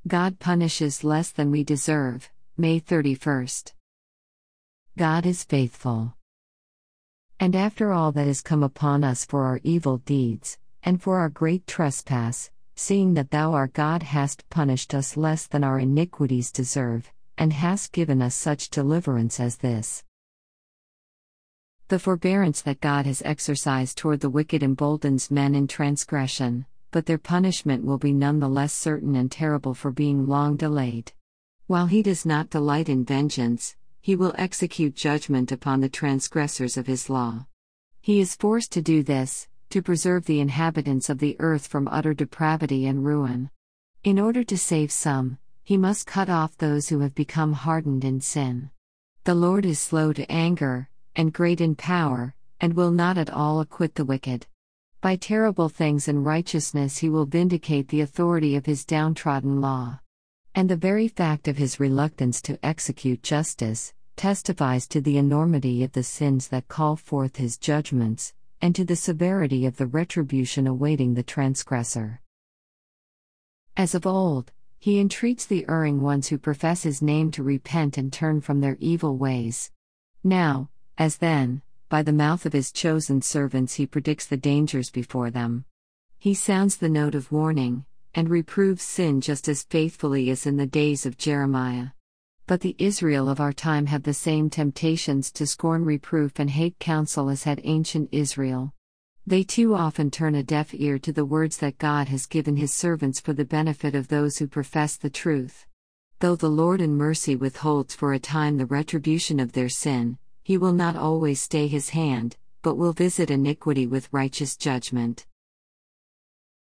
God punishes less than we deserve. May 31st. God is faithful. And after all that has come upon us for our evil deeds, and for our great trespass, seeing that thou our God hast punished us less than our iniquities deserve, and hast given us such deliverance as this. The forbearance that God has exercised toward the wicked emboldens men in transgression, but their punishment will be none the less certain and terrible for being long delayed. While he does not delight in vengeance, he will execute judgment upon the transgressors of his law. He is forced to do this, to preserve the inhabitants of the earth from utter depravity and ruin. In order to save some, he must cut off those who have become hardened in sin. The Lord is slow to anger, and great in power, and will not at all acquit the wicked. By terrible things and righteousness he will vindicate the authority of his downtrodden law. And the very fact of his reluctance to execute justice testifies to the enormity of the sins that call forth his judgments, and to the severity of the retribution awaiting the transgressor. As of old, he entreats the erring ones who profess his name to repent and turn from their evil ways. Now, as then, by the mouth of his chosen servants he predicts the dangers before them. He sounds the note of warning, and reproves sin just as faithfully as in the days of Jeremiah. But the Israel of our time have the same temptations to scorn reproof and hate counsel as had ancient Israel. They too often turn a deaf ear to the words that God has given his servants for the benefit of those who profess the truth. Though the Lord in mercy withholds for a time the retribution of their sin, he will not always stay his hand, but will visit iniquity with righteous judgment.